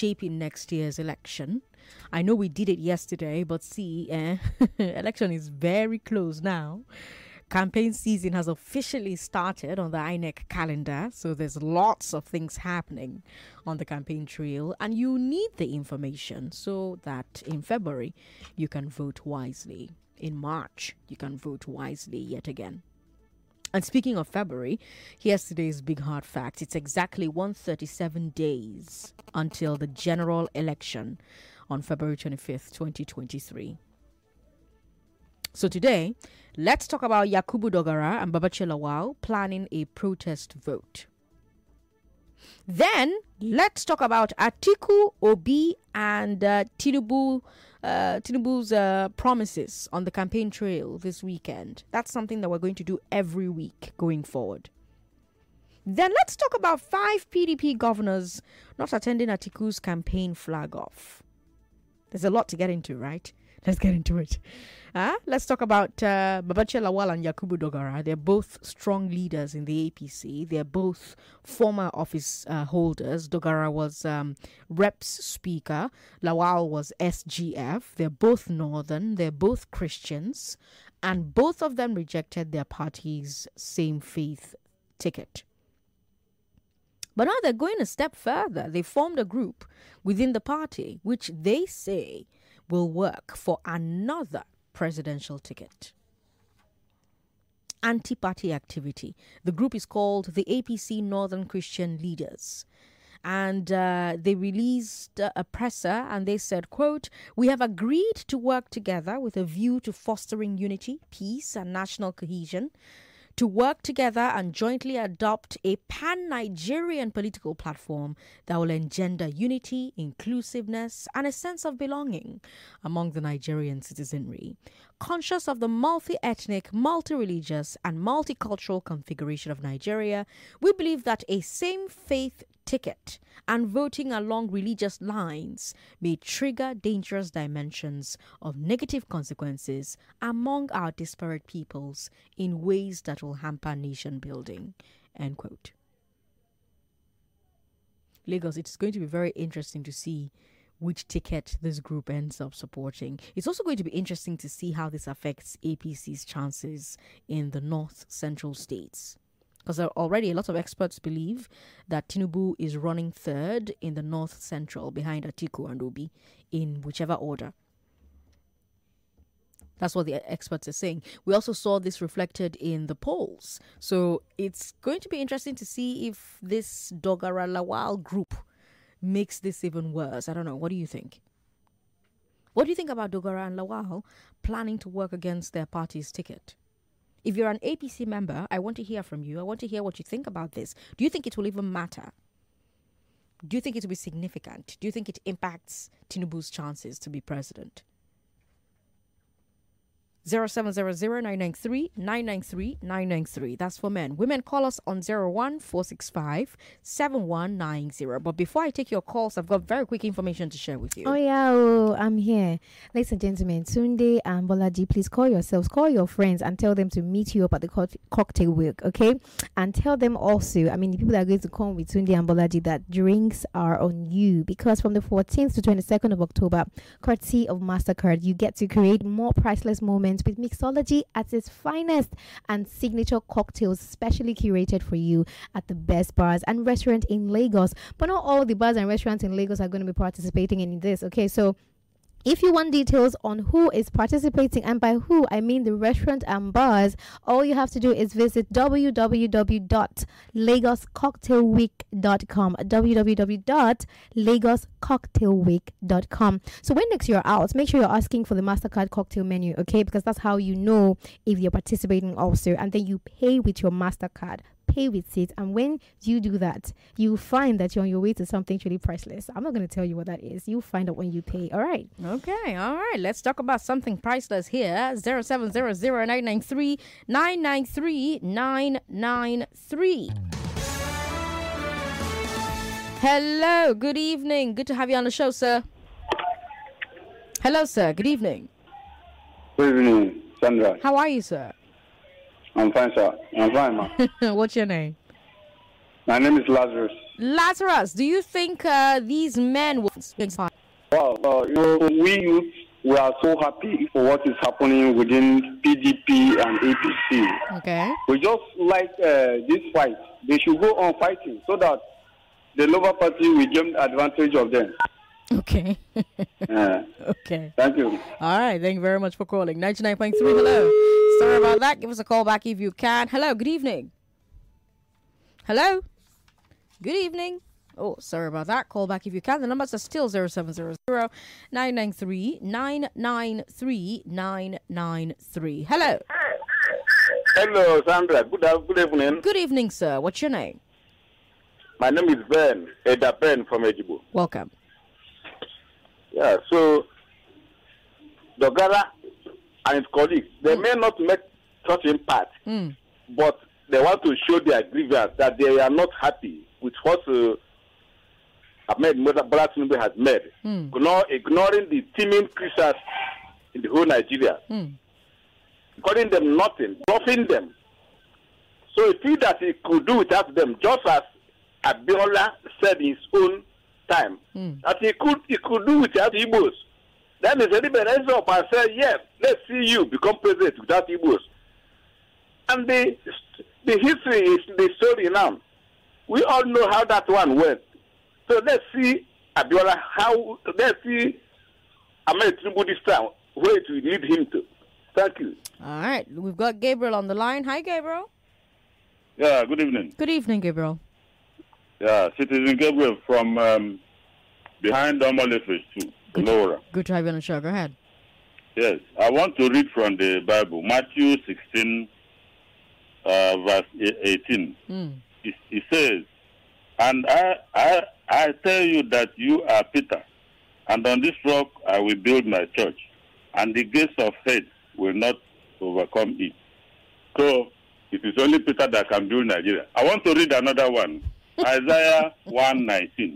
shaping next year's election. I know we did it yesterday, but see, election is very close now. Campaign season has officially started on the INEC calendar, so there's lots of things happening on the campaign trail, and you need the information so that in February you can vote wisely. In March, you can vote wisely yet again. And speaking of February, here's today's big hard fact. It's exactly 137 days until the general election on February 25th, 2023. So today, let's talk about Yakubu Dogara and Babachir Lawal planning a protest vote. Then, let's talk about Atiku, Obi, and Tinubu's promises on the campaign trail this weekend. That's something that we're going to do every week going forward. Then let's talk about 5 PDP governors not attending Atiku's campaign flag off. There's a lot to get into, right? Let's get into it. Let's talk about Babachir Lawal and Yakubu Dogara. They're both strong leaders in the APC. They're both former office holders. Dogara was Reps Speaker. Lawal was SGF. They're both Northern. They're both Christians. And both of them rejected their party's same faith ticket. But now they're going a step further. They formed a group within the party, which they say will work for another presidential ticket. Anti-party activity. The group is called the APC Northern Christian Leaders. And they released a presser and they said, quote, "We have agreed to work together with a view to fostering unity, peace, and national cohesion, to work together and jointly adopt a pan-Nigerian political platform that will engender unity, inclusiveness, and a sense of belonging among the Nigerian citizenry. Conscious of the multi-ethnic, multi-religious, and multicultural configuration of Nigeria, we believe that a same-faith ticket and voting along religious lines may trigger dangerous dimensions of negative consequences among our disparate peoples in ways that will hamper nation building." End quote. Lagos, it's going to be very interesting to see which ticket this group ends up supporting. It's also going to be interesting to see how this affects APC's chances in the north central states. Because already a lot of experts believe that Tinubu is running third in the north central behind Atiku and Obi in whichever order. That's what the experts are saying. We also saw this reflected in the polls. So it's going to be interesting to see if this Dogara Lawal group makes this even worse. I don't know. What do you think? What do you think about Dogara and Lawal planning to work against their party's ticket? If you're an APC member, I want to hear from you. I want to hear what you think about this. Do you think it will even matter? Do you think it will be significant? Do you think it impacts Tinubu's chances to be president? 0700-993-993-993. That's for men. Women, call us on 01465-7190. But before I take your calls, I've got very quick information to share with you. Oh, yeah, I'm here. Ladies and gentlemen, Tunde and Bolaji, please call yourselves, call your friends and tell them to meet you up at the cocktail work, okay? And tell them also, the people that are going to come with Tunde and Bolaji, that drinks are on you. Because from the 14th to 22nd of October, courtesy of MasterCard, you get to create more priceless moments with mixology at its finest and signature cocktails specially curated for you at the best bars and restaurants in Lagos. But not all the bars and restaurants in Lagos are going to be participating in this, okay? So if you want details on who is participating, and by who I mean the restaurant and bars, all you have to do is visit www.lagoscocktailweek.com, www.lagoscocktailweek.com. So when next you're out, make sure you're asking for the MasterCard cocktail menu, okay? Because that's how you know if you're participating also. And then you pay with your MasterCard. Pay with it, and when you do that, you find that you're on your way to something truly priceless. I'm not going to tell you what that is. You'll find out when you pay. All right. Okay. All right. Let's talk about something priceless here. 0700-993-993-993. Hello. Good evening. Good to have you on the show, sir. Hello, sir. Good evening. Good evening, Sandra. How are you, sir? I'm fine, sir. I'm fine, ma. What's your name? My name is Lazarus. Lazarus, do you think these men will... Well, we youth, we are so happy for what is happening within PDP and APC. Okay. We just like this fight. They should go on fighting so that the Labour Party will gain advantage of them. Okay. Okay. Thank you. All right. Thank you very much for calling. 99.3. Hello. Sorry about that. Give us a call back if you can. Hello. Good evening. Hello. Good evening. Oh, sorry about that. Call back if you can. The numbers are still 0700 993 993 993. Hello. Hello, Sandra. Good evening. Good evening, sir. What's your name? My name is Ben, Eda Ben from Ejibo. Welcome. Yeah, so Dogara and his colleagues, they may not make such impact, but they want to show their grievance that they are not happy with what Ahmed Bola Tinubu has made, ignoring the teeming Christians in the whole Nigeria, calling them nothing, bluffing them. So he feels that he could do without them, just as Abiola said in his own time, that he could do without Igbos. Then he said, raise up and said, yes, let's see you become president without Igbos. And the history is the story now. We all know how that one went. So let's see Abiola, let's see Ahmed Tinubu this time, where it will lead him to. Thank you. All right. We've got Gabriel on the line. Hi, Gabriel. Yeah, good evening. Good evening, Gabriel. Yeah, Citizen Gabriel from behind Domale Phase 2, Laura. Good to have you on the show. Go ahead. Yes, I want to read from the Bible, Matthew 16, verse 18. It says, and I tell you that you are Peter, and on this rock I will build my church, and the gates of hate will not overcome it. So, it is only Peter that can build Nigeria. I want to read another one. Isaiah 1:19.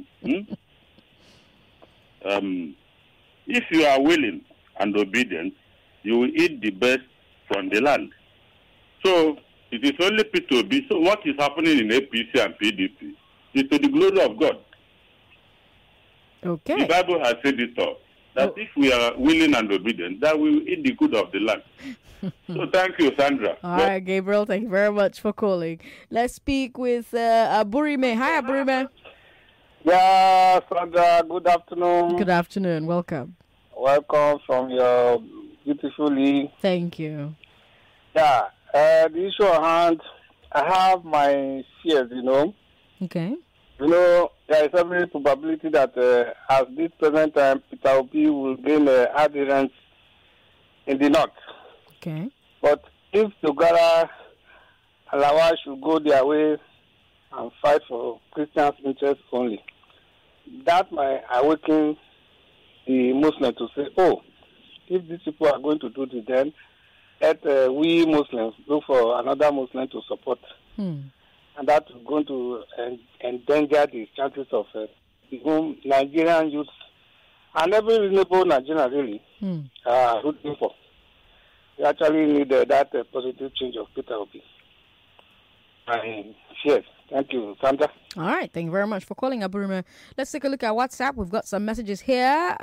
If you are willing and obedient, you will eat the best from the land. So it is only P2B. So what is happening in APC and PDP is to the glory of God. Okay. The Bible has said it all. That if we are willing and obedient, that we will eat the good of the land. So thank you, Sandra. All right, Gabriel. Thank you very much for calling. Let's speak with Aburime. Hi, Aburime. Yeah, Sandra, good afternoon. Good afternoon. Welcome. Welcome from your beautiful league. Thank you. Yeah, the issue at hand, I have my fears, Okay. There is every probability that at this present time, Peter Obi will gain adherence in the north. Okay. But if Dogara and Lawal should go their way and fight for Christians' interests only, that might awaken the Muslims to say, oh, if these people are going to do this, then let we Muslims look for another Muslim to support. And that's going to endanger the chances of Nigerian youth and every reasonable Nigerian really rooting for. We actually need that positive change of Peter Obi. Yes. Thank you, Sandra. All right. Thank you very much for calling, Aburime. Let's take a look at WhatsApp. We've got some messages here.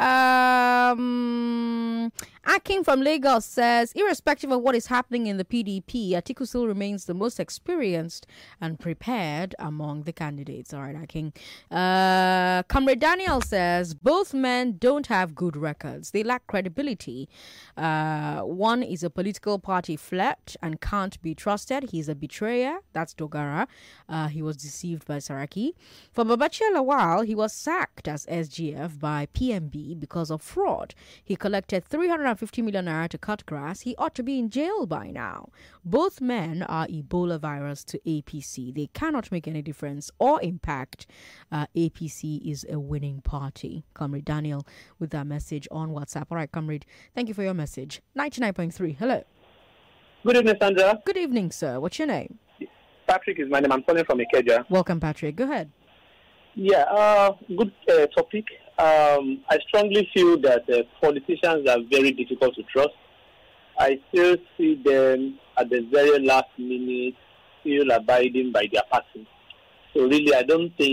Akin from Lagos says, irrespective of what is happening in the PDP, Atiku still remains the most experienced and prepared among the candidates. All right, Akin. Comrade Daniel says, both men don't have good records. They lack credibility. One is a political party flirt and can't be trusted. He's a betrayer. That's Dogara. He was deceived by Saraki. For Babachir Lawal, he was sacked as SGF by PMB because of fraud. He collected 350 million naira to cut grass. He ought to be in jail by now. Both men are Ebola virus to APC. They cannot make any difference or impact. APC is a winning party. Comrade Daniel with that message on WhatsApp. All right, Comrade, thank you for your message. 99.3. Hello. Good evening, Sandra. Good evening, sir. What's your name? Patrick is my name. I'm calling from Ikeja. Welcome, Patrick. Go ahead. Yeah, good topic. I strongly feel that politicians are very difficult to trust. I still see them at the very last minute still abiding by their party. So really, I don't think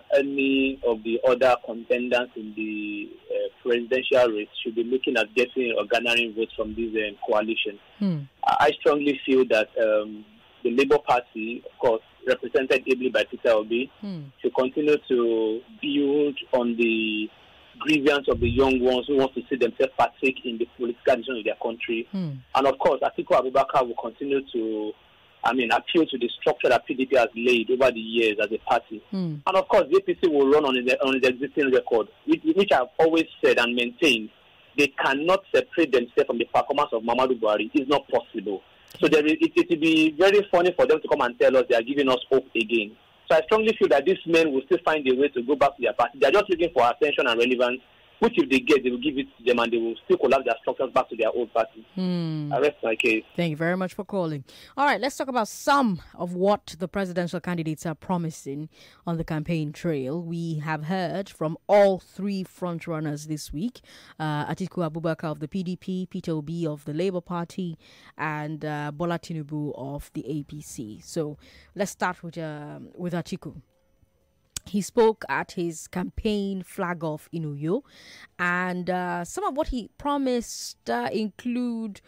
any of the other contenders in the presidential race should be looking at getting or garnering votes from this coalition. I strongly feel that the Labour Party, of course, represented ably by Peter Obi, should continue to build on the grievance of the young ones who want to see themselves partake in the political decision of their country. And of course, Atiku Abubakar will continue to, appeal to the structure that PDP has laid over the years as a party. And of course, the APC will run on its existing record, which I've always said and maintained. They cannot separate themselves from the performance of Muhammadu Buhari. It's not possible. So it will be very funny for them to come and tell us they are giving us hope again. So I strongly feel that these men will still find a way to go back to their party. They are just looking for attention and relevance, which if they get, they will give it to them and they will still collapse their structures back to their old party. I rest my case. Thank you very much for calling. All right, let's talk about some of what the presidential candidates are promising on the campaign trail. We have heard from all three frontrunners this week, Atiku Abubakar of the PDP, Peter Obi of the Labour Party, and Bola Tinubu of the APC. So let's start with Atiku. He spoke at his campaign flag-off in Uyo, and some of what he promised include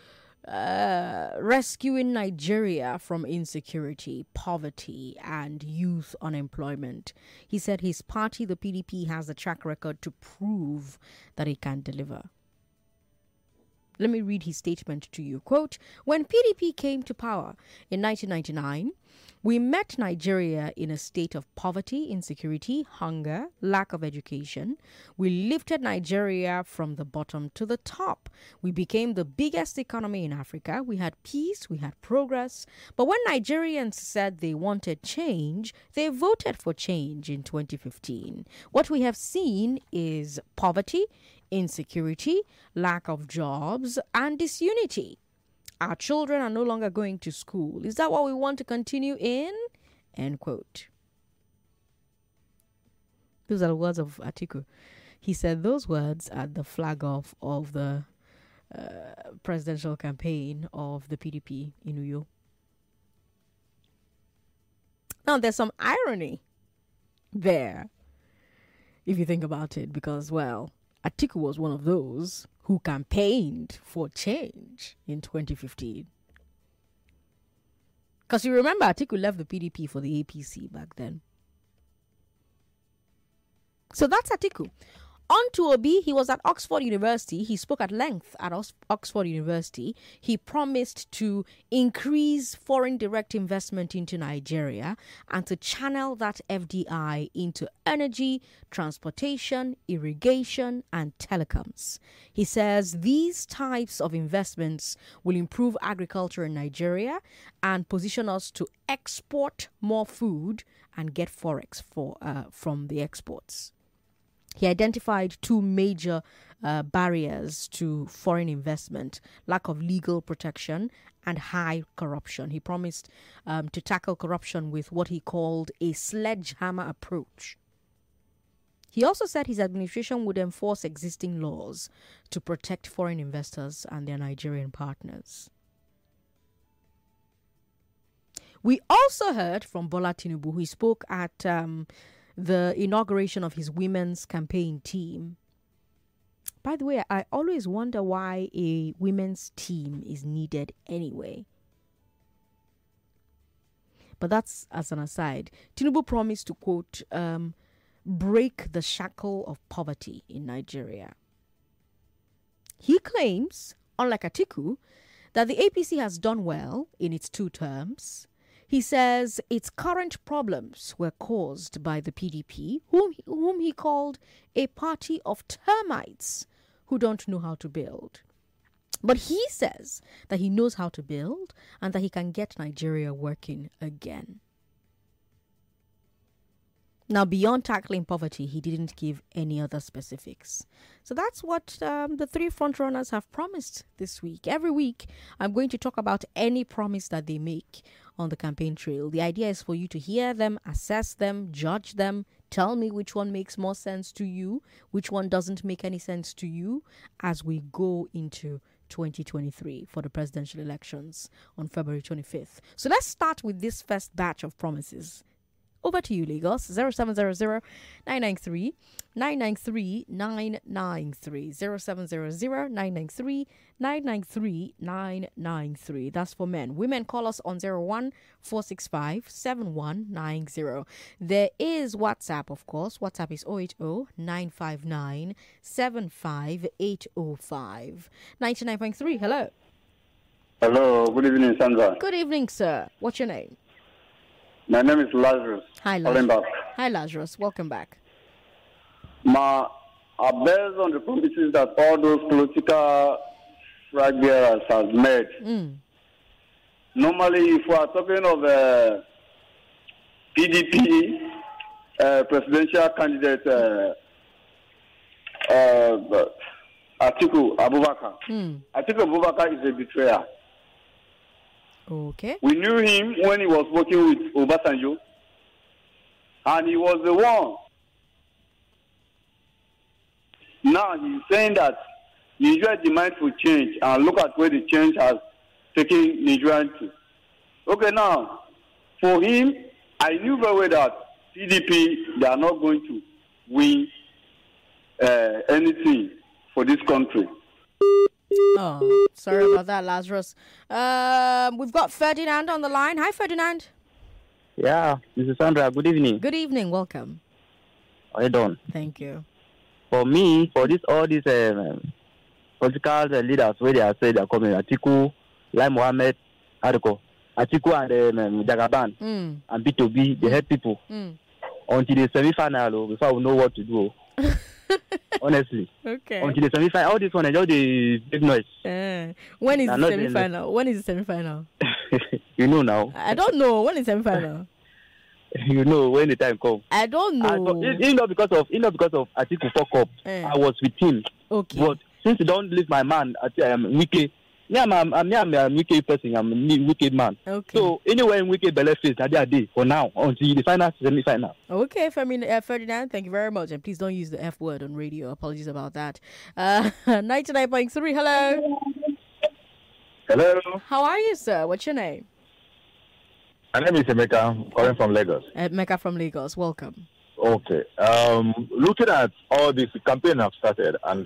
rescuing Nigeria from insecurity, poverty, and youth unemployment. He said his party, the PDP, has a track record to prove that it can deliver. Let me read his statement to you. Quote, when PDP came to power in 1999, we met Nigeria in a state of poverty, insecurity, hunger, lack of education. We lifted Nigeria from the bottom to the top. We became the biggest economy in Africa. We had peace, we had progress. But when Nigerians said they wanted change, they voted for change in 2015. What we have seen is poverty, insecurity, lack of jobs, and disunity. Our children are no longer going to school. Is that what we want to continue in? End quote. Those are the words of Atiku. He said those words at the flag-off of the presidential campaign of the PDP in Uyo. Now, there's some irony there, if you think about it, because, well, Atiku was one of those who campaigned for change in 2015. Because you remember, Atiku left the PDP for the APC back then. So that's Atiku. On to Obi, he was at Oxford University. He spoke at length at Oxford University. He promised to increase foreign direct investment into Nigeria and to channel that FDI into energy, transportation, irrigation, and telecoms. He says these types of investments will improve agriculture in Nigeria and position us to export more food and get forex from the exports. He identified two major barriers to foreign investment: lack of legal protection and high corruption. He promised to tackle corruption with what he called a sledgehammer approach. He also said his administration would enforce existing laws to protect foreign investors and their Nigerian partners. We also heard from Bola Tinubu, who spoke at the inauguration of his women's campaign team. By the way, I always wonder why a women's team is needed anyway. But that's as an aside. Tinubu promised to, quote, break the shackle of poverty in Nigeria. He claims, unlike Atiku, that the APC has done well in its 2 terms. He says its current problems were caused by the PDP, whom he called a party of termites who don't know how to build. But he says that he knows how to build and that he can get Nigeria working again. Now, beyond tackling poverty, he didn't give any other specifics. So that's what the 3 frontrunners have promised this week. Every week, I'm going to talk about any promise that they make on the campaign trail. The idea is for you to hear them, assess them, judge them, tell me which one makes more sense to you, which one doesn't make any sense to you as we go into 2023 for the presidential elections on February 25th. So let's start with this first batch of promises Over to you, Lagos. 0700 993 993 993. 0700 993 993 993. That's for men. Women, call us on 01 465 7190. There is WhatsApp, of course. WhatsApp is 080 959 75805. 99.3. Hello. Hello, good evening, Sandra. Good evening, sir. What's your name? My name is Lazarus. Hi, Lazarus. Hi, Lazarus. Welcome back. I based on the promises that all those political flag bearers have made. Normally, if we are talking of PDP presidential candidate Atiku Abubakar, Atiku Abubakar is a betrayer. Okay. We knew him when he was working with Obasanjo, and he was the one. Now he's saying that Nigeria demand for change, and look at where the change has taken Nigeria to. Okay, now, for him, I knew very well that PDP, they are not going to win anything for this country. Oh, sorry about that, Lazarus. We've got Ferdinand on the line. Hi, Ferdinand. Yeah, this is Sandra. Good evening. Good evening. Welcome. How you doing? Thank you. For me, for all these political leaders, where they are saying they are coming, Atiku, Lai Mohammed, Atiku and Jagaban and B2B, they help people until the semi-final before we know what to do. Honestly. Okay. Until the semi-final, all this one is just the big noise. When is the semi-final? When is the semi-final? You know now. I don't know. When is semi-final? You know when the time comes. I don't know. It's not because of Atiku fuck up. I was with him. Okay. But since you don't leave my man, I'm Wike. I'm a Wike person. I'm a Wike man. Okay. So anywhere in Wike benefits that they are there for now until the final semi-final. Okay, Ferdinand, thank you very much, and please don't use the F word on radio. Apologies about that. 99.3. Hello. Hello. How are you, sir? What's your name? My name is Emeka, calling from Lagos. Emeka from Lagos. Welcome. Okay. Looking at all this, the campaign have started, and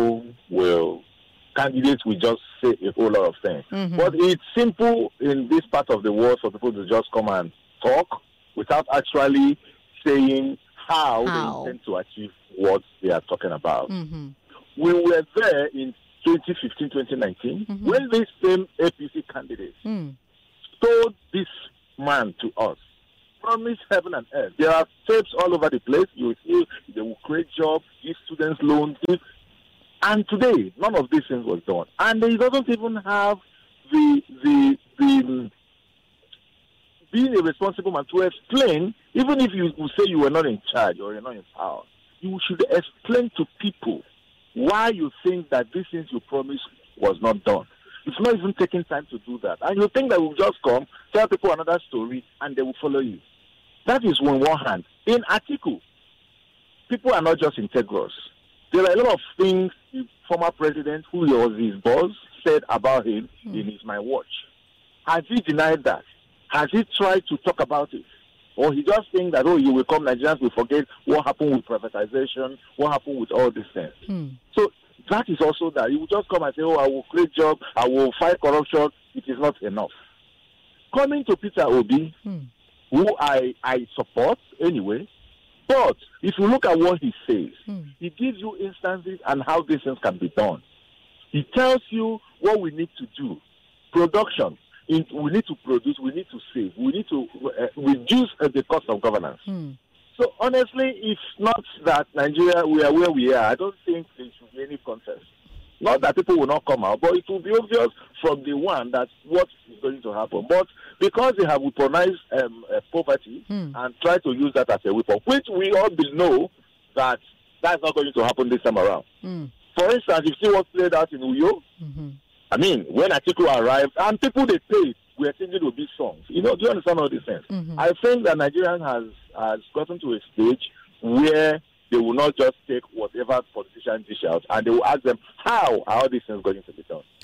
candidates will just say a whole lot of things. But it's simple in this part of the world for people to just come and talk without actually saying how they intend to achieve what they are talking about. We were there in 2015, 2019, when this same APC candidate told this man to us, promise heaven and earth. There are tapes all over the place. You see, they will create jobs, give students loans, and today, none of these things was done. And he doesn't even have the being a responsible man to explain, even if you say you were not in charge or you're not in power, you should explain to people why you think that these things you promised was not done. It's not even taking time to do that. And you think that we'll just come, tell people another story, and they will follow you. That is on one hand. In Atiku, people are not just integrals. There are a lot of things the former president, who was his boss, said about him in his My Watch. Has he denied that? Has he tried to talk about it? Or he just think that, you will come, Nigerians will forget what happened with privatization, what happened with all these things. So that is also that. You will just come and say, I will create jobs, I will fight corruption. It is not enough. Coming to Peter Obi, who I support anyway, but if you look at what he says, he gives you instances and how these things can be done. He tells you what we need to do. Production. We need to produce, we need to save, we need to reduce the cost of governance. So honestly, it's not that Nigeria, we are where we are. I don't think there should be any contest. Not that people will not come out, but it will be obvious from the one that what is going to happen. But because they have weaponized poverty and try to use that as a weapon, which we all know that that's not going to happen this time around. For instance, you see what played out in Uyo. I mean, when Atiku arrived, and people they paid were singing Obi songs. Do you understand all these things? I think that Nigerian has gotten to a stage where they will not just take whatever politician dish out, and they will ask them, how are all these things going to be done?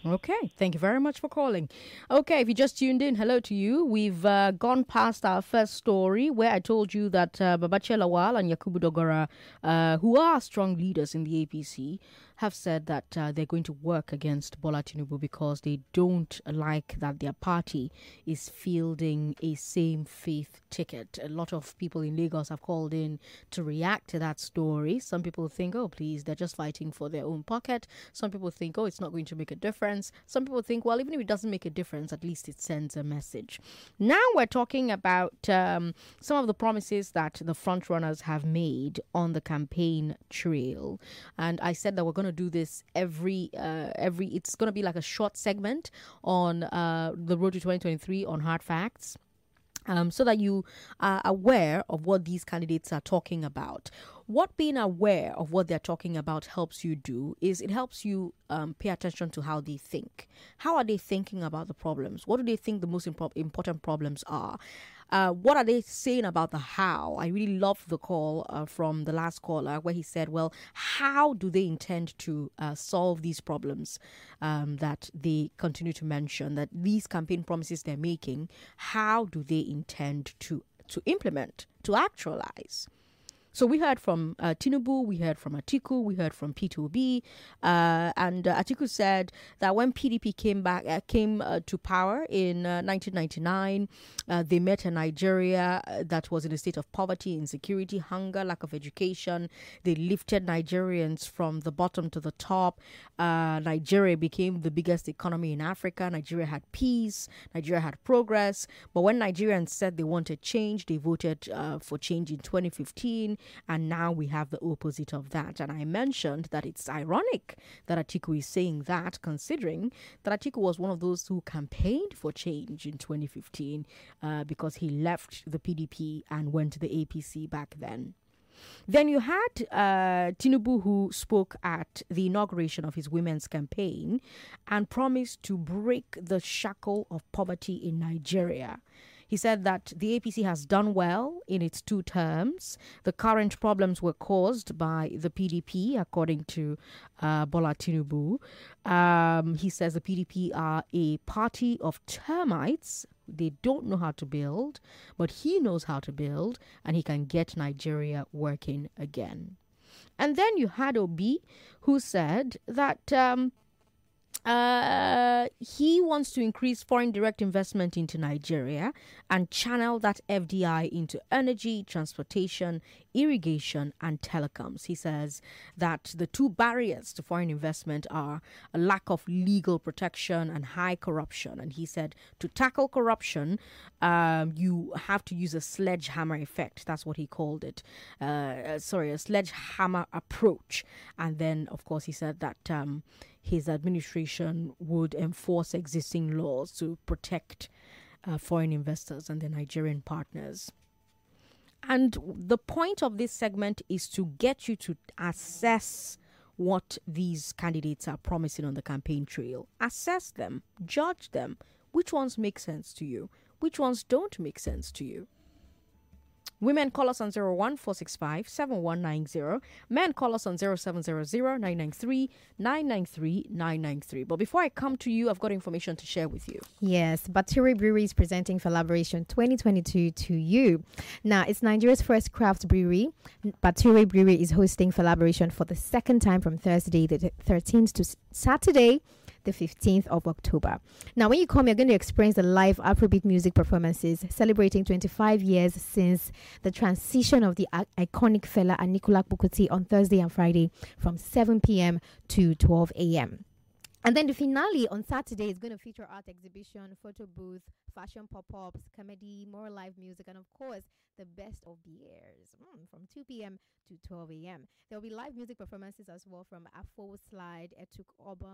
Okay, thank you very much for calling. Okay, if you just tuned in, hello to you. We've gone past our first story where I told you that Babache Lawal and Yakubu Dogara, who are strong leaders in the APC, have said that they're going to work against Bola Tinubu because they don't like that their party is fielding a same faith ticket. A lot of people in Lagos have called in to react to that story. Some people think, oh, please, they're just fighting for their own pocket. Some people think, oh, it's not going to make a difference. Some people think, well, even if it doesn't make a difference, at least it sends a message. Now we're talking about some of the promises that the frontrunners have made on the campaign trail. And I said that we're going to do this every it's going to be like a short segment on the road to 2023 on Hard Facts. So that you are aware of what these candidates are talking about. What being aware of what they're talking about helps you do is it helps you pay attention to how they think. How are they thinking about the problems? What do they think the most important problems are? What are they saying about the how? I really loved the call from the last caller where he said, well, how do they intend to solve these problems that they continue to mention, that these campaign promises they're making, how do they intend to implement, to actualize? So we heard from Tinubu, we heard from Atiku, we heard from P2B, and Atiku said that when PDP came to power in 1999, they met a Nigeria that was in a state of poverty, insecurity, hunger, lack of education. They lifted Nigerians from the bottom to the top. Nigeria became the biggest economy in Africa. Nigeria had peace. Nigeria had progress. But when Nigerians said they wanted change, they voted for change in 2015. And now we have the opposite of that. And I mentioned that it's ironic that Atiku is saying that, considering that Atiku was one of those who campaigned for change in 2015 because he left the PDP and went to the APC back then. Then you had Tinubu, who spoke at the inauguration of his women's campaign and promised to break the shackle of poverty in Nigeria. He said that the APC has done well in its 2 terms. The current problems were caused by the PDP, according to Bola Tinubu. He says the PDP are a party of termites. They don't know how to build, but he knows how to build, and he can get Nigeria working again. And then you had Obi, who said that he wants to increase foreign direct investment into Nigeria and channel that FDI into energy, transportation, irrigation, and telecoms. He says that the 2 barriers to foreign investment are a lack of legal protection and high corruption. And he said to tackle corruption, you have to use a sledgehammer effect. That's what he called it. A sledgehammer approach. And then, of course, he said that his administration would enforce existing laws to protect foreign investors and their Nigerian partners. And the point of this segment is to get you to assess what these candidates are promising on the campaign trail. Assess them, judge them. Which ones make sense to you? Which ones don't make sense to you? Women, call us on 01465-7190. Men, call us on 0700-993-993-993. But before I come to you, I've got information to share with you. Yes, Baturi Brewery is presenting Collaboration 2022 to you. Now, it's Nigeria's first craft brewery. Baturi Brewery is hosting Collaboration for the 2nd time from Thursday the 13th to Saturday the 15th of October. Now, when you come, you're going to experience the live Afrobeat music performances celebrating 25 years since the transition of the iconic Fela and Nicola Bukuti on Thursday and Friday from 7 p.m. to 12 a.m. And then the finale on Saturday is going to feature art exhibition, photo booth, fashion pop-ups, comedy, more live music, and of course, the best of the years from 2 p.m. to 12 a.m. There will be live music performances as well from Afo Slide, Etuk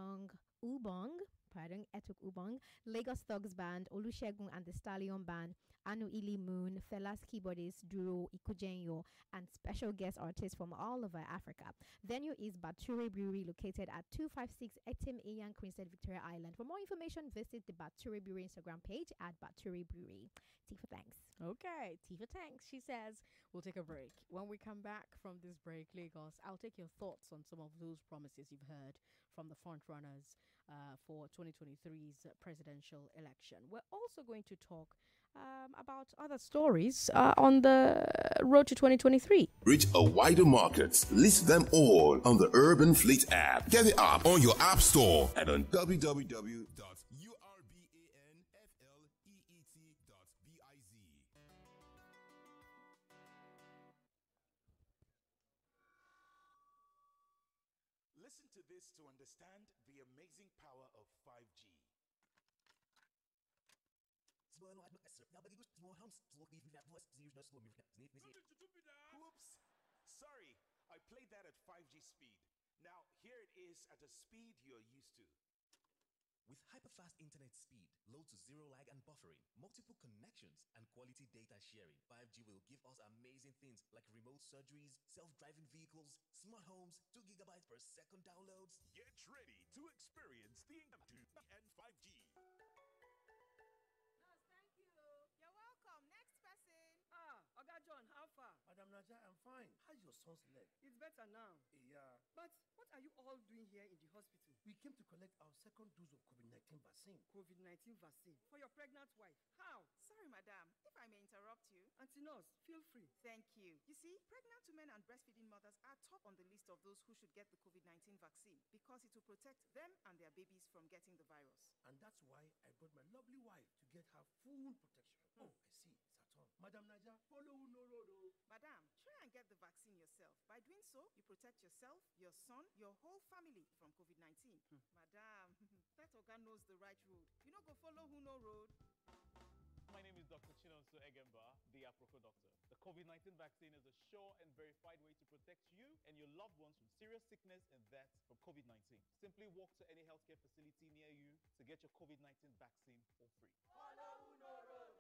Ubong, Lagos Thugs Band, Olusegun and the Stallion Band, Anu Ili Moon, Fela's keyboardist, Duro Ikujenyo, and special guest artists from all over Africa. Venue is Baturi Brewery, located at 256 Etim Eyan Crinstead, Victoria Island. For more information, visit the Baturi Brewery Instagram page at at Baturi Brewery. Tea for thanks. Okay, Tifa Tanks, she says. We'll take a break. When we come back from this break, Lagos, I'll take your thoughts on some of those promises you've heard from the front runners for 2023's presidential election. We're also going to talk about other stories on the road to 2023. Reach a wider market. List them all on the Urban Fleet app. Get the app on your app store and on www.urbanfleet.biz. Listen to this to understand the amazing power of 5G. Oops, sorry, I played that at 5G speed. Now, here it is at a speed you're used to. With hyperfast internet speed, low to zero lag and buffering, multiple connections, and quality data sharing, 5G will give us amazing things like remote surgeries, self-driving vehicles, smart homes, 2 gigabytes per second downloads. Get ready to experience the M2 and 5G. Thank you. You're welcome. Next person. Oga John, how far? Madam Naja, I'm fine. How's your son's leg? It's better now. Yeah. But what are you all doing here in the hospital? We came to collect our second dose of COVID-19 vaccine. COVID-19 vaccine for your pregnant wife. How? Sorry, madam. If I may interrupt you. Auntie Nurse, feel free. Thank you. You see, pregnant women and breastfeeding mothers are top on the list of those who should get the COVID-19 vaccine because it will protect them and their babies from getting the virus. And that's why I brought my lovely wife to get her full protection. Oh, I see. It's at home. Madam Naja, follow no road. Madam, try and get the vaccine yourself. By doing so, you protect yourself, your son, your whole family from COVID-19. Madam, that Oga knows the right road. You know, go follow who no road. My name is Dr. Chinonso Egemba, the Aproko doctor. The COVID-19 vaccine is a sure and verified way to protect you and your loved ones from serious sickness and death from COVID-19. Simply walk to any healthcare facility near you to get your COVID-19 vaccine for free. Follow who no road.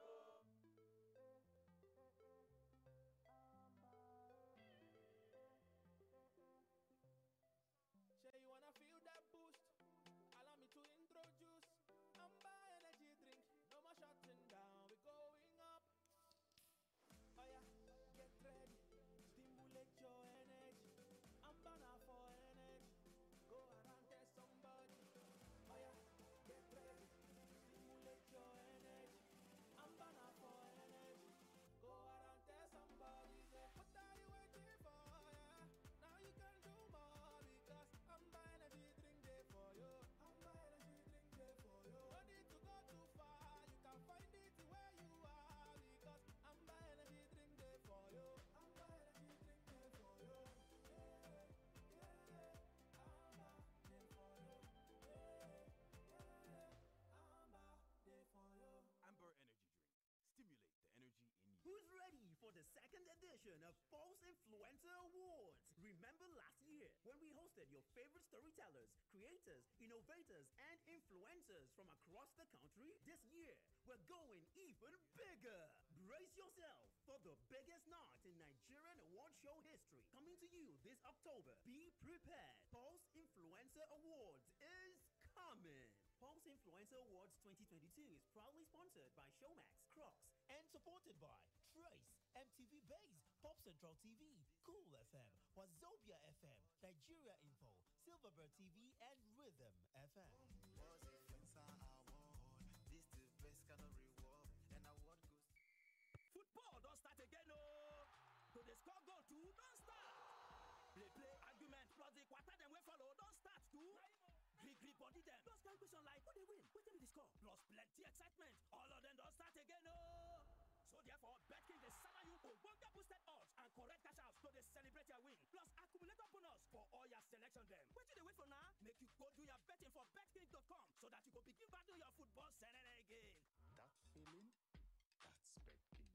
You wanna feel that boost? Allow me to introduce Amber Energy drink. No more shutting down, we're going up. Oh yeah, get ready, stimulate your energy. Amber now for energy. Go around there somebody. Oh yeah, get ready, stimulate your energy. Amber now for energy. Go around there somebody. Say, what are you waiting for? Yeah, now you can do more because Amber Energy drink there for you. Amber Energy drink there for you. No need to go too far. You can find it where you are because Amber Energy drink there for you. Amber Energy drink there for you. Yeah, yeah. Amber there for you. Yeah, yeah. Amber there for you. Amber Energy drink. Stimulate the energy in you. Who's ready for the second edition of Pulse Influencer Awards? Remember last year when we hosted your favorite storytellers, creators, innovators, and influencers from across the country? This year, we're going even bigger. Brace yourself for the biggest night in Nigerian award show history. Coming to you this October. Be prepared. Pulse Influencer Awards is coming. Pulse Influencer Awards 2022 is proudly sponsored by Showmax, Crocs, and supported by Trace, MTV Base, Pop Central TV, Cool FM, Wazobia FM, Nigeria Info, Silverbird TV, and Rhythm FM. Football don't start again, oh! To the score goal too, don't start! Play, argument plus the quarter then we follow, don't start too! Gree body them. Plus calculation like who they win, what they be the score? Plus plenty excitement. All of them don't start again, oh! So therefore, BetKing dey sama you ogbonge boosted odds and correct cash outs to dey celebrate your win. Plus accumulator bonus for all your selection them. Wetin dey wait for now? Make you go do your betting for betking.com so that you go begin battle your football senene again. That feeling? That's BetKing.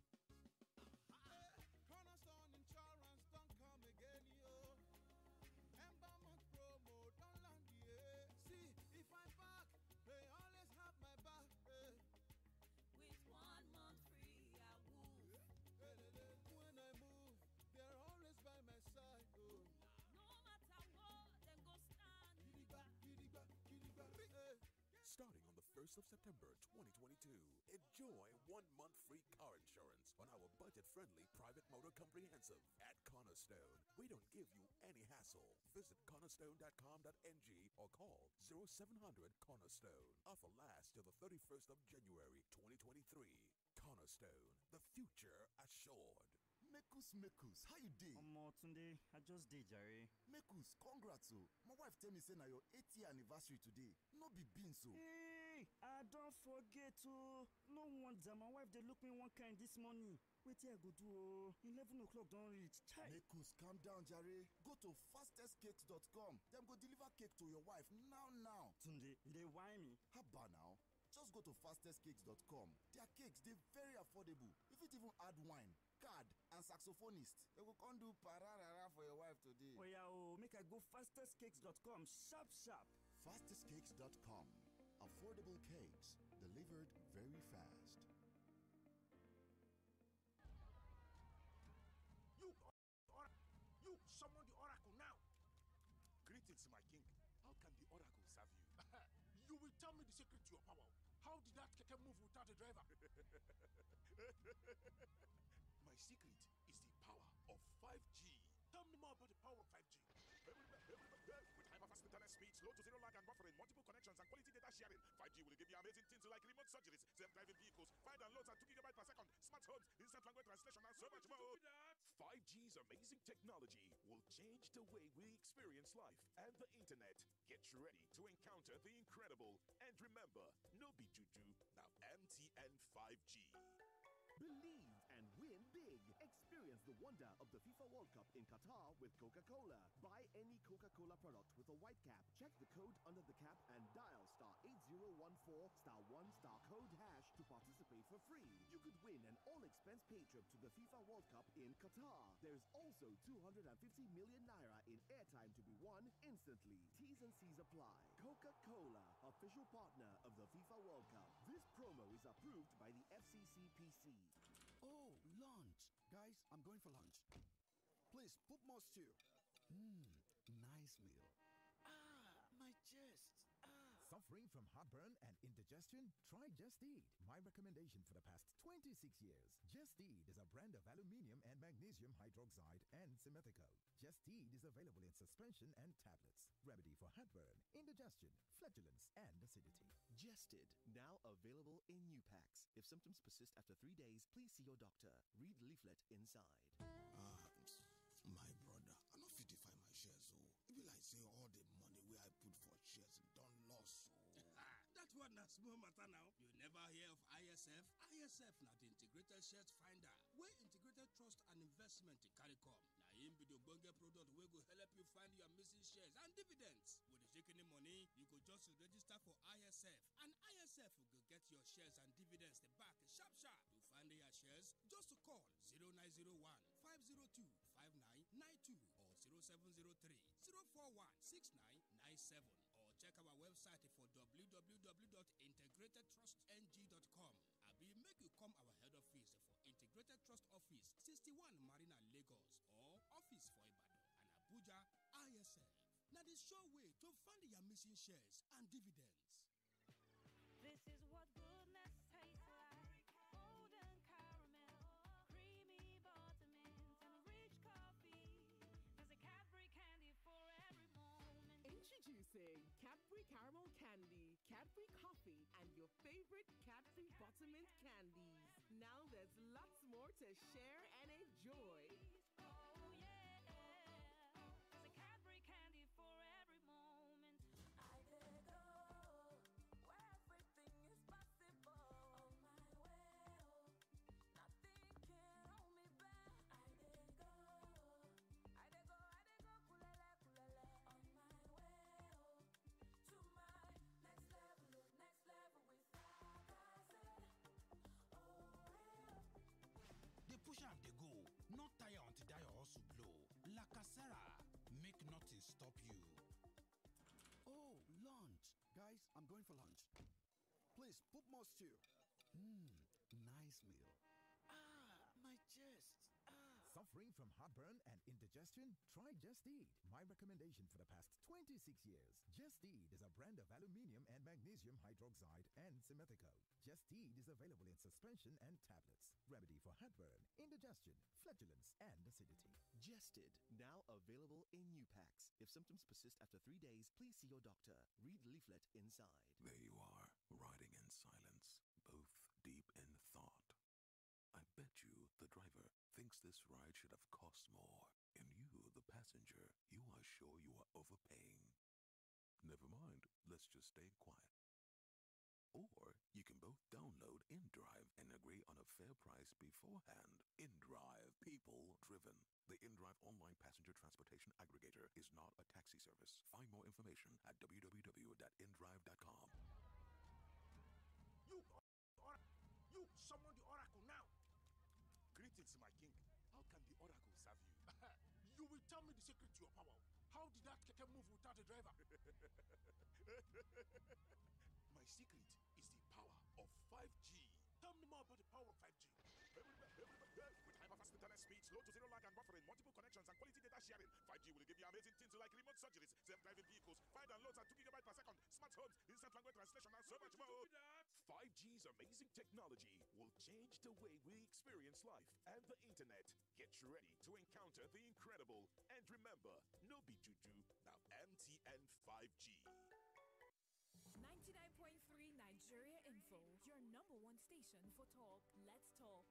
Cornerstone Insurance don't come again, yo. Ember month promo don't land, yeah. See, if I'm back, they always have my back, eh. With 1 month free, I move. When I move, they're always by my side, oh. No matter what, them go stand. Gidigba, gidigba, gidigba, eh. Starting on the 1st 1st of September 2022. Enjoy 1 month free car insurance on our budget-friendly private motor comprehensive at Cornerstone. We don't give you any hassle. Visit cornerstone.com.ng or call 0700 Cornerstone. Offer lasts till the 31st of January 2023. Cornerstone, the future assured. Mekus, how you dey? Tunde, I just did, Jerry. Mekus, congrats o. My wife tell me say na your 8th year anniversary today. No be beans o. Hey, I don't forget o. No wonder my wife dey look me one kind this morning. Wetin I go do o? 11 o'clock don reach. Chai. Mekus, calm down, Jerry. Go to fastestcakes.com. Dem go deliver cake to your wife now. Tunde, you dey whine me? Haba now. Just go to fastestcakes.com. Their cakes dey very affordable. You fit even add wine, card, and saxophonist. They go come do pararara for your wife today. Oya o, make I go fastestcakes.com sharp. Fastestcakes.com. Affordable cakes delivered very fast. You summon the oracle now. Greetings, my king. How can the oracle serve you? You will tell me the secret to your power. How did that keke move without a driver? My secret is the power of 5G. Tell me more about the power of 5G. With hyper-fast internet speed, slow to zero lag and buffering, multiple connections and quality data sharing, 5G will give you amazing things like remote surgeries, self-driving vehicles, find and loads at 2 GB per second, smart homes, instant language translation, and so much more. 5G's amazing technology will change the way we experience life and the internet. Get ready to encounter the incredible. And remember, no be juju, now MTN 5G. Believe and win big. Experience the wonder of the FIFA World Cup in Qatar with Coca-Cola. Buy any Coca-Cola product with a white cap. Check the code under the cap and dial *8014*1 hash to participate for free. You could win an all-expense paid trip to the FIFA World Cup in Qatar. There's also 250 million naira in airtime to be won instantly. T's and C's apply. Coca-Cola, official partner of the FIFA World Cup. This promo is approved by the FCCPC. Oh, lunch. Guys, I'm going for lunch. Please, put more stew. Nice meal. My chest. Suffering from heartburn and indigestion? Try Just Eat. My recommendation for the past 26 years. Just Eat is a brand of aluminium and magnesium hydroxide and simethicol. Just Eat is available in suspension and tablets. Remedy for heartburn, indigestion, flatulence, and acidity. Jested, now available in new packs. If symptoms persist after 3 days, please see your doctor. Read leaflet inside. My brother, I no fit find my shares, so it be like say all the money where I put for shares done lost. So that one na small matter now. You never hear of ISF? ISF na the Integrated Shares Finder, where Integrated Trust and Investment carry come. Na him be the ogbonge product wey go help you find your missing shares and dividends. With the shaking money, you go just register for ISF, and ISF will go get your shares and dividends back sharp. To find your shares, just to call 0901 502 5992 or 0703 041 6997 or check our website for www.integratedtrustng.com. Abi make you come our head office for Integrated Trust Office 61 Marina Lagos or office for Ibadan and Abuja. ISF. Now the sure way to find your missing shares and dividends. This is what goodness tastes like. Golden caramel, creamy buttermint, and rich coffee. There's a Cadbury candy for every moment. Introducing Cadbury Caramel Candy, Cadbury Coffee, and your favorite Cadbury Buttermint candies. Now there's lots more to share and enjoy. Oh yeah, there's a Cadbury candy for every moment. I could go where everything is possible. On my way, nothing can hold me back. I could go, kulele. On my way, to my next level with They push am, they go. Not tire until die hustle blow. La Casera, make nothing stop you. Oh, lunch. Guys, I'm going for lunch. Please, put more stew. Nice meal. My chest. Suffering from heartburn and indigestion? Try Just Eat. My recommendation for the past 26 years. Gesteed is a brand of aluminium and magnesium hydroxide and simethicone. Gesteed is available in suspension and tablets. Remedy for heartburn, indigestion, flatulence, and acidity. Gestid, now available in new packs. If symptoms persist after 3 days, please see your doctor. Read leaflet inside. There you are, riding in silence, both deep in thought. I bet you the driver thinks this ride should have cost more. And you, the passenger, you are sure you are overpaying. Never mind, let's just stay quiet. Or you can both download InDrive and agree on a fair price beforehand. InDrive, people driven. The InDrive online passenger transportation aggregator is not a taxi service. Find more information at www.indrive.com. You summon the oracle now. Greetings, my king. How can the oracle serve you? You will tell me the secret to your power. How did that keke move without a driver? My secret is the power of 5G. Tell me more about the power of 5G. With hyper-fast internet speeds, low to zero lag and buffering, multiple connections and quality data sharing, 5G will give you amazing things like remote surgeries, self-driving vehicles, find and loads at 2 GB per second, smart homes, instant language translation, and so much more. 5G's amazing technology will change the way we experience life and the internet. Get ready to encounter the incredible. And remember, no be juju, now MTN 5G. 99.3 Nigeria Info, your number one station for talk. Let's talk.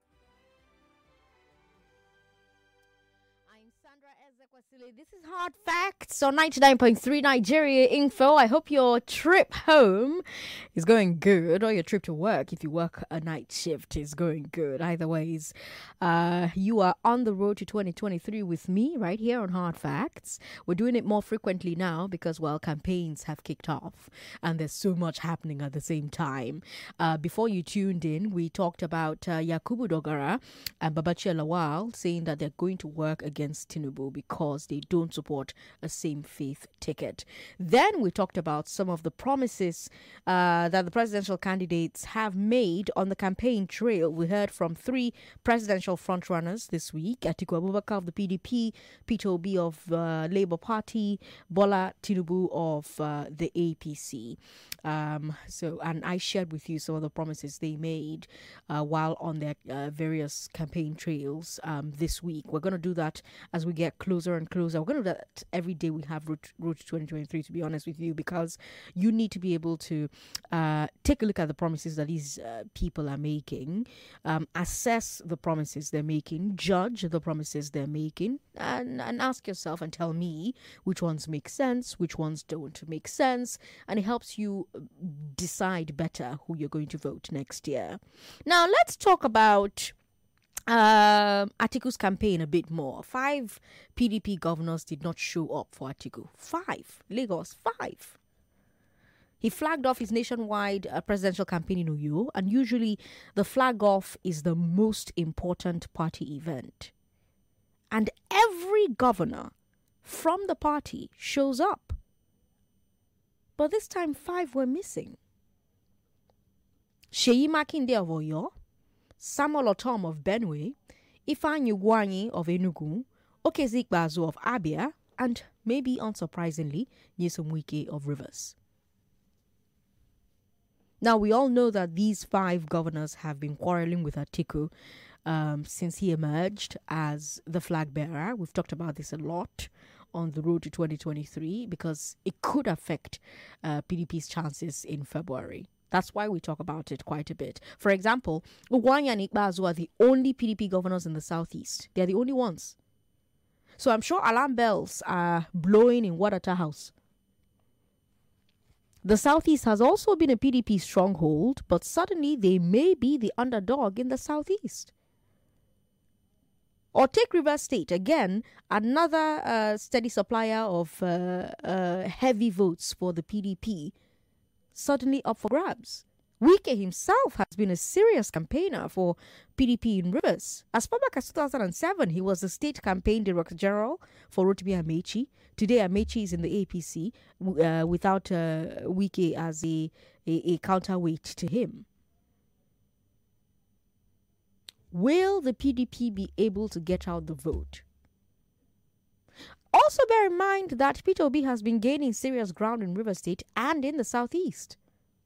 I'm Sandra Ezekwesili. This is Hard Facts on 99.3 Nigeria Info. I hope your trip home is going good, or your trip to work, if you work a night shift, is going good. Either ways, you are on the road to 2023 with me right here on Hard Facts. We're doing it more frequently now because, well, campaigns have kicked off and there's so much happening at the same time. Before you tuned in, we talked about Yakubu Dogara and Babachir Lawal saying that they're going to work against Tinubu because they don't support a same faith ticket. Then we talked about some of the promises that the presidential candidates have made on the campaign trail. We heard from 3 presidential frontrunners this week: Atiku Abubakar of the PDP, Peter Obi of Labour Party, Bola Tinubu of the APC. And I shared with you some of the promises they made while on their various campaign trails this week. We're going to do that as we get closer and closer. We're going to do that every day we have Road to 2023, to be honest with you, because you need to be able to take a look at the promises that these people are making, assess the promises they're making, judge the promises they're making, and ask yourself and tell me which ones make sense, which ones don't make sense, and it helps you decide better who you're going to vote next year. Now, let's talk about Atiku's campaign a bit more. 5 PDP governors did not show up for Atiku. 5. Lagos, 5. He flagged off his nationwide presidential campaign in Uyo, and usually the flag off is the most important party event. And every governor from the party shows up. But this time 5 were missing. Seyi Makinde of Oyo, Samuel Otom of Benue, Ifeanyi Ugwuanyi of Enugu, Okezie Ikpeazu of Abia, and maybe unsurprisingly, Nyesom Wike of Rivers. Now, we all know that these 5 governors have been quarreling with Atiku since he emerged as the flag bearer. We've talked about this a lot on the road to 2023 because it could affect PDP's chances in February. That's why we talk about it quite a bit. For example, Ugwuanyi and Ikpeazu are the only PDP governors in the southeast. They're the only ones. So I'm sure alarm bells are blowing in Wadata House. The southeast has also been a PDP stronghold, but suddenly they may be the underdog in the southeast. Or take Rivers State, again, another steady supplier of heavy votes for the PDP, suddenly up for grabs. Wike himself has been a serious campaigner for PDP in Rivers. As far back as 2007, he was the state campaign director general for Rotimi Amechi. Today, Amechi is in the APC without Wike as a counterweight to him. Will the PDP be able to get out the vote? Also bear in mind that Peter Obi has been gaining serious ground in River State and in the southeast.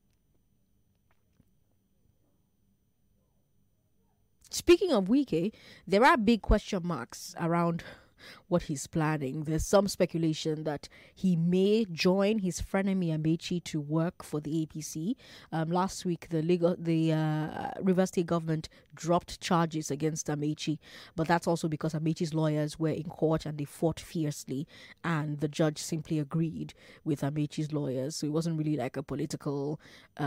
Speaking of Wike, there are big question marks around what he's planning. There's some speculation that he may join his frenemy Amechi to work for the APC. Last week, the River State government dropped charges against Amechi, but that's also because Amechi's lawyers were in court and they fought fiercely, and the judge simply agreed with Amechi's lawyers. So it wasn't really like a political,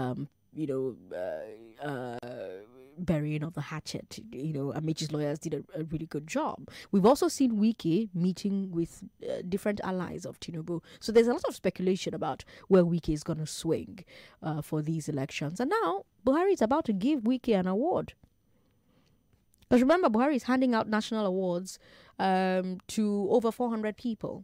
burying of the hatchet. Amechi's lawyers did a really good job. We've also seen Wike meeting with different allies of Tinubu. So there's a lot of speculation about where Wike is going to swing for these elections. And now Buhari is about to give Wike an award. Because remember, Buhari is handing out national awards to over 400 people.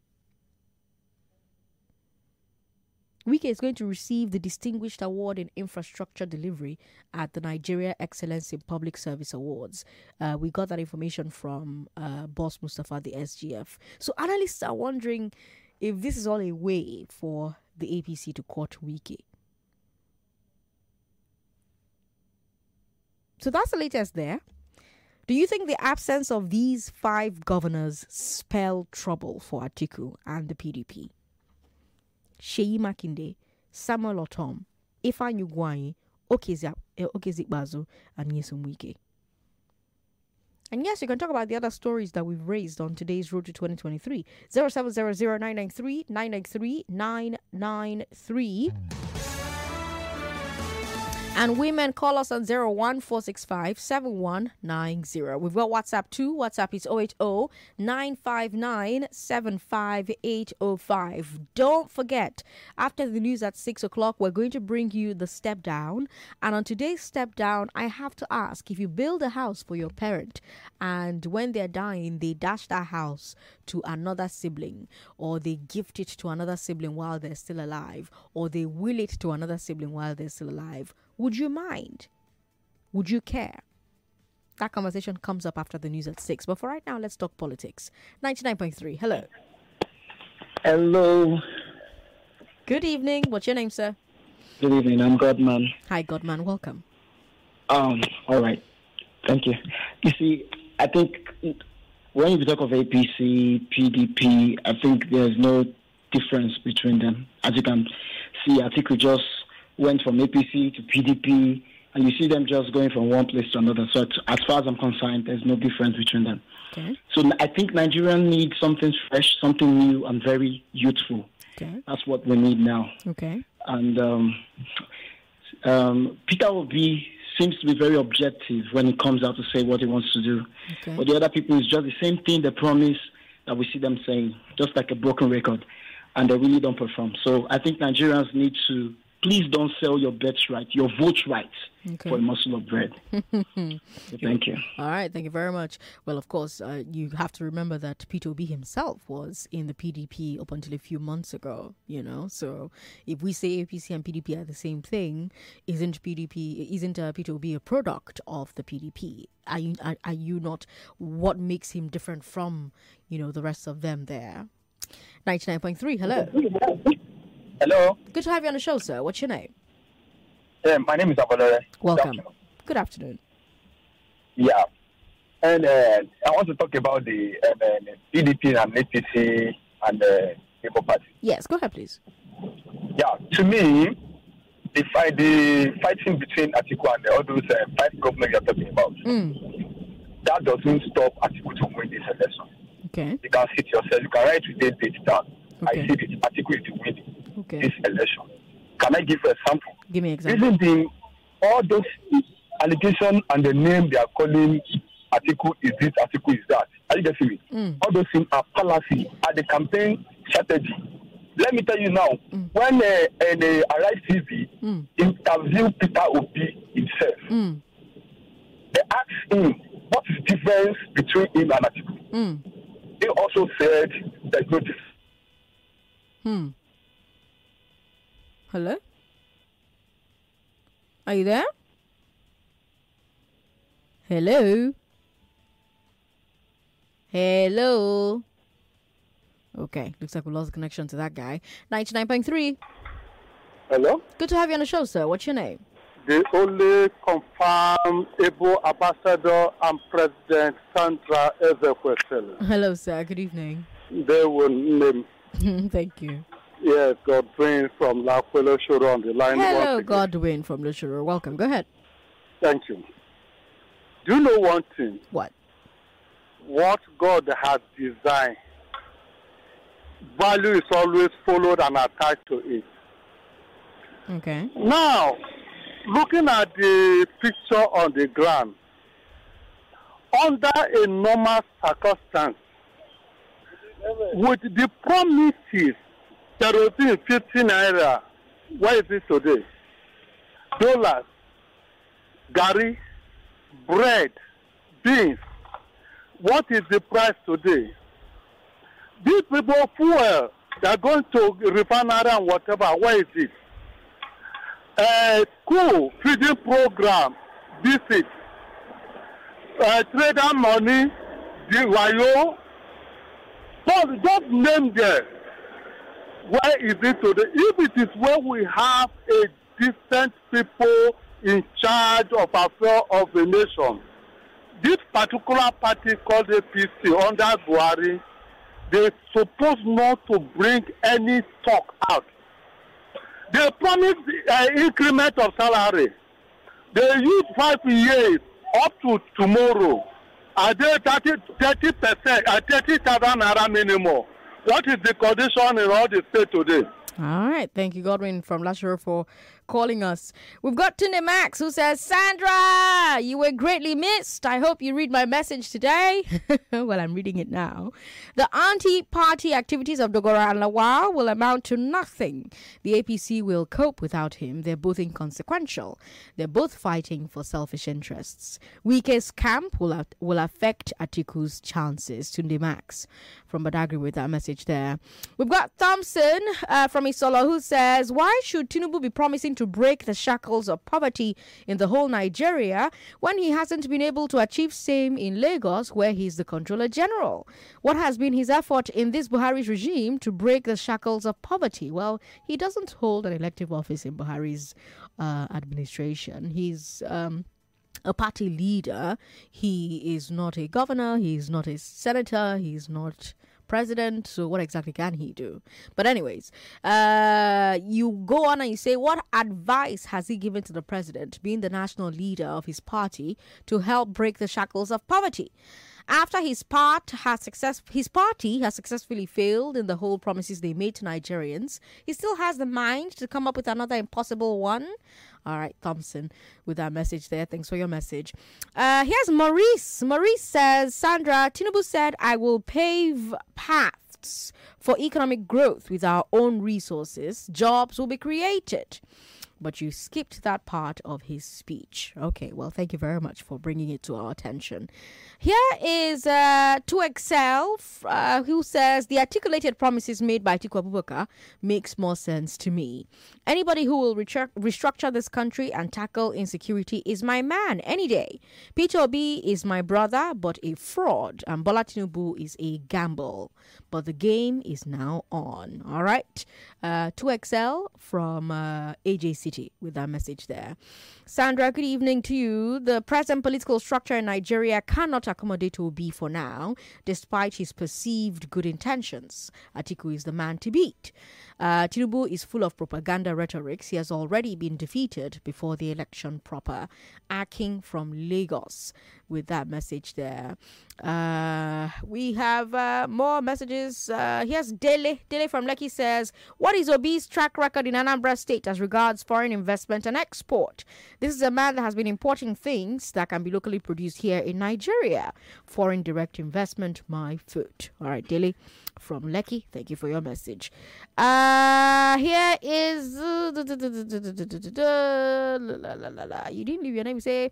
Wike is going to receive the Distinguished Award in Infrastructure Delivery at the Nigeria Excellence in Public Service Awards. We got that information from Boss Mustafa, the SGF. So analysts are wondering if this is all a way for the APC to court Wike. So that's the latest there. Do you think the absence of these 5 governors spell trouble for Atiku and the PDP? Sheyi Makinde, Samuel Otom, Ifeanyi Ugwuanyi, Okezikpeazu, and Nyesom Wike. And yes, you can talk about the other stories that we've raised on today's Road to 2023. 0700-993-993. And women, call us on 01465-7190. We've got WhatsApp too. WhatsApp is 080-959-75805. Don't forget, after the news at 6 o'clock, we're going to bring you the step down. And on today's step down, I have to ask, if you build a house for your parent and when they're dying, they dash that house to another sibling, or they gift it to another sibling while they're still alive, or they will it to another sibling while they're still alive, would you mind? Would you care? That conversation comes up after the news at 6. But for right now, let's talk politics. 99.3. Hello. Hello. Good evening. What's your name, sir? Good evening. I'm Godman. Hi, Godman. Welcome. All right. Thank you. You see, I think when you talk of APC, PDP, I think there's no difference between them. As you can see, Atiku just went from APC to PDP, and you see them just going from one place to another. So as far as I'm concerned, there's no difference between them. Okay. So I think Nigerians need something fresh, something new, and very youthful. Okay. That's what we need now. Okay. And Peter Obi seems to be very objective when it comes out to say what he wants to do. Okay. But the other people is just the same thing, they promise, that we see them saying, just like a broken record, and they really don't perform. So I think Nigerians need to, please don't sell your bets right, your vote right, for a morsel of bread. Thank you. All right, thank you very much. Well, of course, you have to remember that Peter Obi himself was in the PDP up until a few months ago, So if we say APC and PDP are the same thing, isn't Peter Obi a product of the PDP? Are you not? What makes him different from, the rest of them there? 99.3, hello. Hello. Good to have you on the show, sir. What's your name? My name is Abolore. Welcome. Good afternoon. Yeah. And I want to talk about the PDP and APC and the Labour Party. Yes, go ahead, please. Yeah, to me, the fighting between Atiku and all those 5 governors you're talking about, that doesn't stop Atiku to win this election. Okay. You can sit yourself, you can write today's date down. Okay. I see this Atiku is winning this election. Can I give an example? Give me an example. Isn't all those allegations and the name they are calling Atiku is this, Atiku is that? Are you getting me? All those things are fallacy at the campaign strategy. Let me tell you now, when Arise TV interviewed Peter Obi himself, they asked him what is the difference between him and Atiku. He also said there's no difference. Hello? Are you there? Hello? Hello? Okay, looks like we lost the connection to that guy. 99.3. Hello? Good to have you on the show, sir. What's your name? The only confirmed able ambassador and President Sandra Ezekwesili. Hello, sir. Good evening. They will name. Thank you. Yes, Godwin from La Quelo Shoro on the line. Hello, Godwin from Lushuru. Welcome. Go ahead. Thank you. Do you know one thing? What? What God has designed, value is always followed and attached to it. Okay. Now, looking at the picture on the ground, under a normal circumstance, with the promises, kerosene 15 naira, where is it today? Dollars, gari, bread, beans. What is the price today? These people fuel, they are going to refinery and whatever, where is it? School feeding program, visit, trader money, the wayo. So just name them. Where is it today? If it is where we have a decent people in charge of affairs of the nation, this particular party called APC under Buhari, they're supposed not to bring any talk out. They promised increment of salary. They use 5 years up to tomorrow. Are they 30%, 30,000 naira minimum? What is the condition in all the state today? All right. Thank you, Godwin from Lashore, for calling us. We've got Tunde Max who says, Sandra, you were greatly missed. I hope you read my message today. Well, I'm reading it now. The anti-party activities of Dogora and Lawal will amount to nothing. The APC will cope without him. They're both inconsequential. They're both fighting for selfish interests. Wike's camp will affect Atiku's chances. Tunde Max from Badagry with that message there. We've got Thompson from Isolo who says, why should Tinubu be promising to break the shackles of poverty in the whole Nigeria when he hasn't been able to achieve same in Lagos, where he's the Controller General? What has been his effort in this Buhari's regime to break the shackles of poverty? Well, he doesn't hold an elective office in Buhari's administration. He's a party leader. He is not a governor. He's not a senator. He's not president. So what exactly can he do? But anyways, you go on and you say, what advice has he given to the president, being the national leader of his party, to help break the shackles of poverty? After his party has successfully failed in the whole promises they made to Nigerians, he still has the mind to come up with another impossible one. All right, Thompson, with that message there. Thanks for your message. Here's Maurice. Maurice says, Sandra, Tinubu said, I will pave paths for economic growth with our own resources. Jobs will be created. But you skipped that part of his speech. Okay, well, thank you very much for bringing it to our attention. Here is 2XL, who says, the articulated promises made by Atiku Abubakar makes more sense to me. Anybody who will restructure this country and tackle insecurity is my man any day. Peter Obi is my brother, but a fraud. And Bola Tinubu is a gamble. But the game is now on. All right. 2XL from AJ City with that message there. Sandra, good evening to you. The present political structure in Nigeria cannot accommodate Obi for now, despite his perceived good intentions. Atiku is the man to beat. Tinubu is full of propaganda rhetorics. He has already been defeated before the election proper. Aking from Lagos with that message there. We have more messages. Here's Dele. Dele from Lekki says, what is Obi's track record in Anambra State as regards foreign investment and export? This is a man that has been importing things that can be locally produced here in Nigeria. Foreign direct investment, my foot. All right, Dele from Lekki, thank you for your message. Here is you didn't leave your name. Say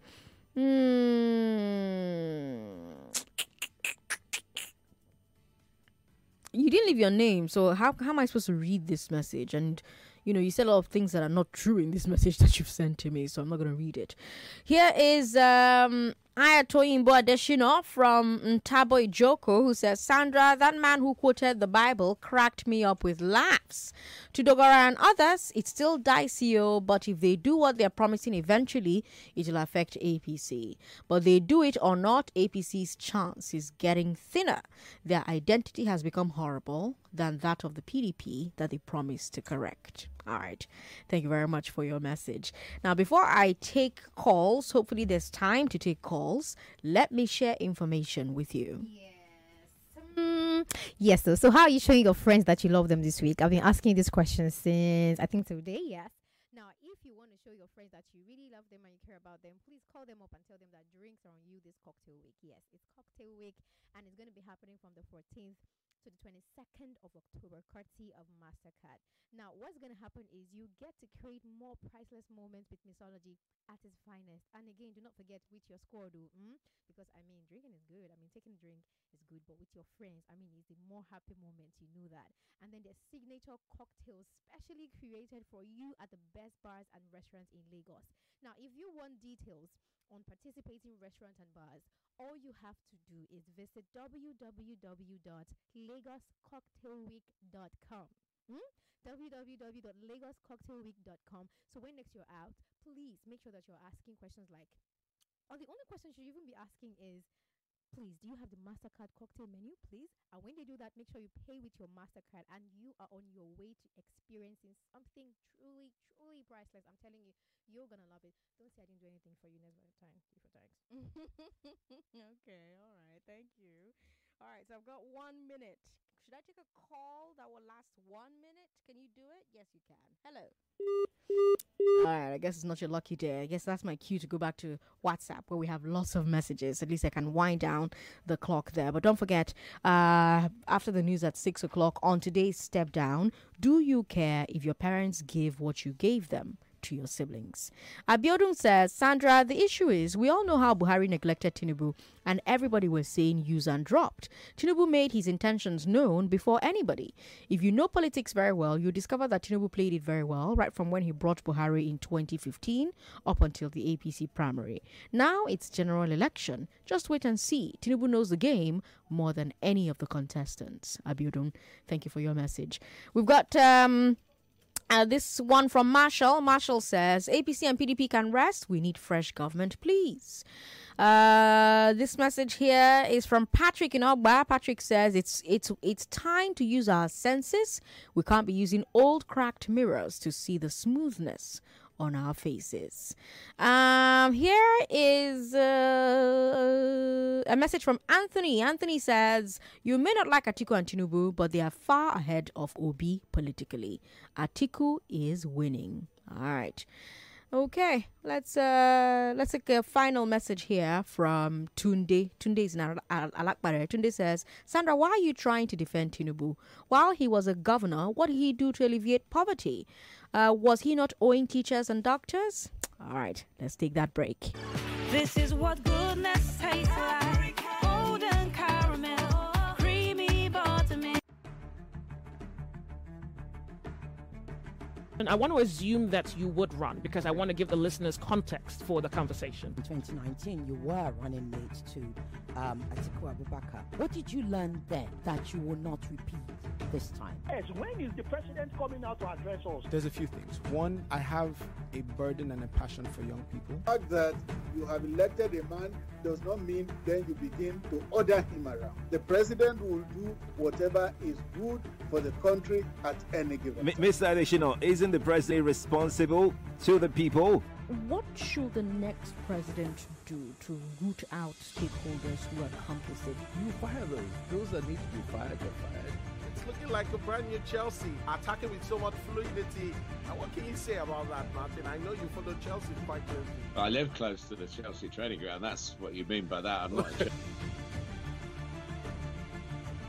you didn't leave your name, so how am I supposed to read this message? And you said a lot of things that are not true in this message that you've sent to me, so I'm not going to read it. Here is Ayatoyimbo Adeshino from Ntabo Ijoko, who says, Sandra, that man who quoted the Bible cracked me up with laughs. To Dogara and others, it's still dicey, but if they do what they're promising, eventually it will affect APC. But they do it or not, APC's chance is getting thinner. Their identity has become horrible than that of the PDP that they promised to correct. All right. Thank you very much for your message. Now, before I take calls, hopefully there's time to take calls, let me share information with you. Yes, so how are you showing your friends that you love them this week? I've been asking this question since, I think, today, yes. Now, if you want to show your friends that you really love them and you care about them, please call them up and tell them that drinks are on you this cocktail week. Yes, it's cocktail week, and it's going to be happening from the 14th to the 22nd of October, courtesy of MasterCard. Now, what's going to happen is you get to create more priceless moments with mixology at its finest. And again, do not forget with your squad, because I mean, drinking is good. I mean, taking a drink is good, but with your friends, I mean, it's the more happy moments. You know that. And then there's signature cocktails specially created for you at the best bars and restaurants in Lagos. Now, if you want details on participating restaurants and bars, all you have to do is visit www.lagoscocktailweek.com. www.lagoscocktailweek.com. So when next you're out, please make sure that you're asking questions like, or the only question you should even be asking is, please, do you have the MasterCard cocktail menu, please? And when they do that, make sure you pay with your MasterCard and you are on your way to experiencing something truly, truly priceless. I'm telling you, you're going to love it. Don't say I didn't do anything for you. Next time. Thanks. Okay, all right. Thank you. All right, so I've got 1 minute. Should I take a call that will last 1 minute? Can you do it? Yes, you can. Hello. All right, I guess it's not your lucky day. I guess that's my cue to go back to WhatsApp where we have lots of messages. At least I can wind down the clock there. But don't forget, after the news at 6 o'clock on today's Step Down, do you care if your parents give what you gave them to your siblings? Abiodun says, Sandra, the issue is we all know how Buhari neglected Tinubu and everybody was saying use and dropped. Tinubu made his intentions known before anybody. If you know politics very well, you discover that Tinubu played it very well right from when he brought Buhari in 2015 up until the APC primary. Now it's general election. Just wait and see. Tinubu knows the game more than any of the contestants. Abiodun, thank you for your message. We've got this one from Marshall. Marshall says, APC and PDP can rest. We need fresh government, please. This message here is from Patrick in Ogba. Patrick says, it's time to use our senses. We can't be using old cracked mirrors to see the smoothness on our faces. Here is a message from Anthony. Anthony says, you may not like Atiku and Tinubu, but they are far ahead of Obi politically. Atiku is winning. All right. Okay, let's take a final message here from Tunde. Tunde is in Alakbare. Tunde says, Sandra, why are you trying to defend Tinubu? While he was a governor, what did he do to alleviate poverty? Was he not owing teachers and doctors? All right, let's take that break. This is what goodness tastes like. Golden caramel, creamy buttermilk. And I want to assume that you would run because I want to give the listeners context for the conversation. In 2019, you were running mate to Atiku Abubakar. What did you learn then that you will not repeat this time? Yes, when is the president coming out to address us? There's a few things. One, I have a burden and a passion for young people. The fact that you have elected a man does not mean then you begin to order him around. The president will do whatever is good for the country at any given time. Mr. Adeshino, isn't the president responsible to the people? What should the next president do to root out stakeholders who are complicit? You fire those. Those that need to be fired are fired. It's looking like a brand new Chelsea, attacking with so much fluidity. And what can you say about that, Martin? I know you follow Chelsea quite closely. I live close to the Chelsea training ground. That's what you mean by that. I'm not.